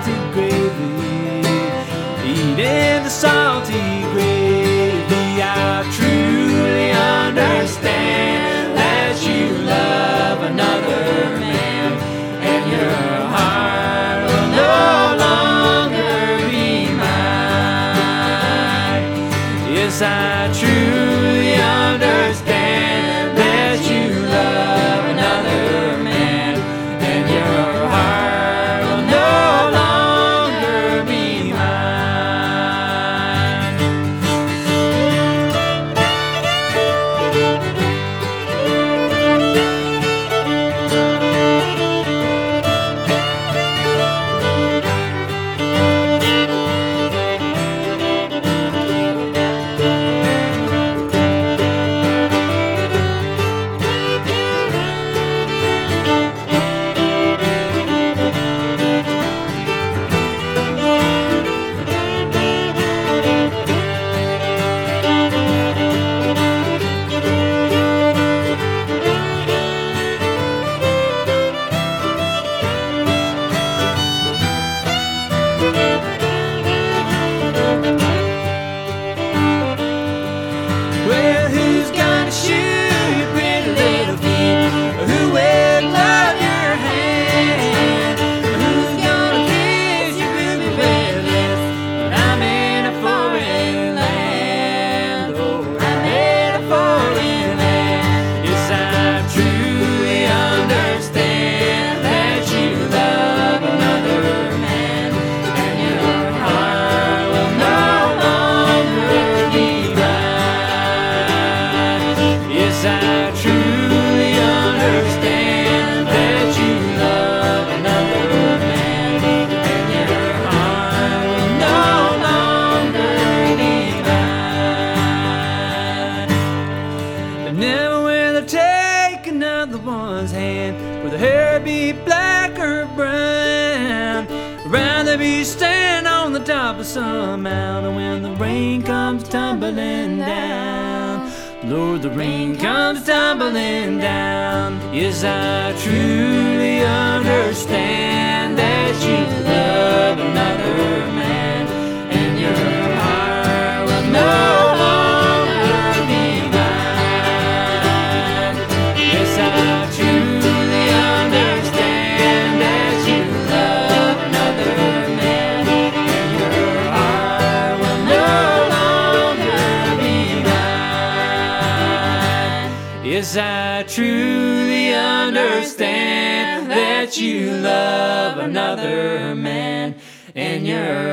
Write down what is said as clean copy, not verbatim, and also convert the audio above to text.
salty gravy, eating the salty gravy. I truly understand that you love another man, and your heart will no longer be mine. Yes, I truly understand that you love another man, and your heart will no longer be mine. Well, who's gonna shoot your pretty little feet? Who will love your hand? Who's gonna kiss your ruby red lips? But I'm in a foreign land. Oh, I'm in a foreign land. Yes, I truly understand that you love another man, and your heart will no longer be mine. Yes, I truly understand that you love another man, and your heart will no longer be mine. But never will I take another one's hand, whether hair be black or brown. Rather be standing on the top of some mountain when the rain comes tumbling down. Lord, the rain comes tumbling down. Yes, I truly understand that you love another man, and your heart will no longer be mine. Yes, I truly understand that you love another man, and your heart will no longer be mine. Yes, I truly understand that you love another man, and your